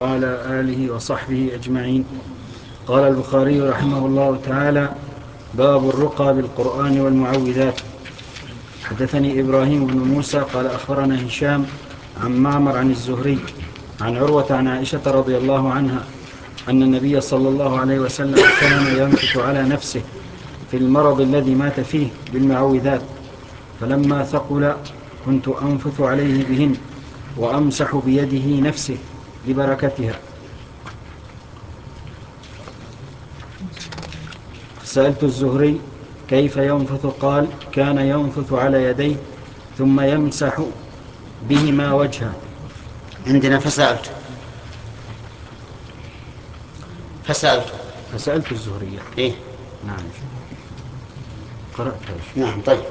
وعلى آله وصحبه أجمعين. قال البخاري رحمه الله تعالى: باب الرقى بالقرآن والمعوذات. حدثني إبراهيم بن موسى قال أخبرنا هشام عن معمر عن الزهري عن عروة عن عائشة رضي الله عنها أن النبي صلى الله عليه وسلم كان ينفث على نفسه في المرض الذي مات فيه بالمعوذات، فلما ثقل كنت أنفث عليه بهن وأمسح بيده نفسه لبركتها. سألت الزهري: كيف ينفث؟ قال: كان ينفث على يديه ثم يمسح بهما وجهه. عندنا فسألت الزهري. إيه؟ نعم، قرأتها. نعم، طيب.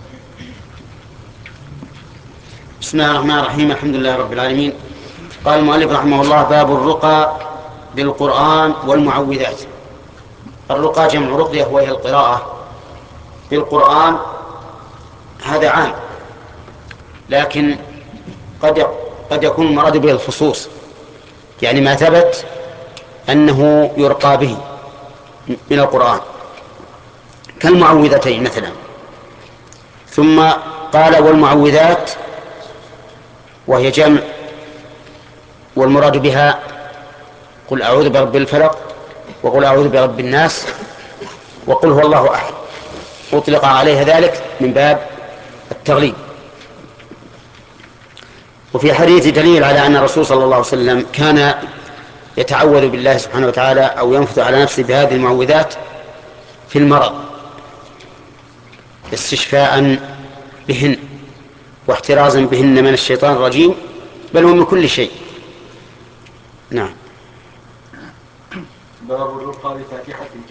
بسم الله الرحمن الرحيم. الحمد لله رب العالمين. قال المؤلف رحمه الله: باب الرقى بالقرآن والمعوذات. الرقى جمع رقية وهي القراءة بالقرآن، هذا عام، لكن قد يكون المراد به الخصوص، يعني ما ثبت أنه يرقى به من القرآن كالمعوذتين مثلا. ثم قال: والمعوذات، وهي جمع، والمراد بها قل أعوذ برب الفلق، وقل أعوذ برب الناس، وقل هو الله أحد، أطلق عليها ذلك من باب التغليب. وفي حديث دليل على أن الرسول صلى الله عليه وسلم كان يتعوذ بالله سبحانه وتعالى أو ينفث على نفسه بهذه المعوذات في المرض استشفاء بهن واحترازا بهن من الشيطان الرجيم، بل ومن كل شيء. نعم. باب الرقى بفاتحة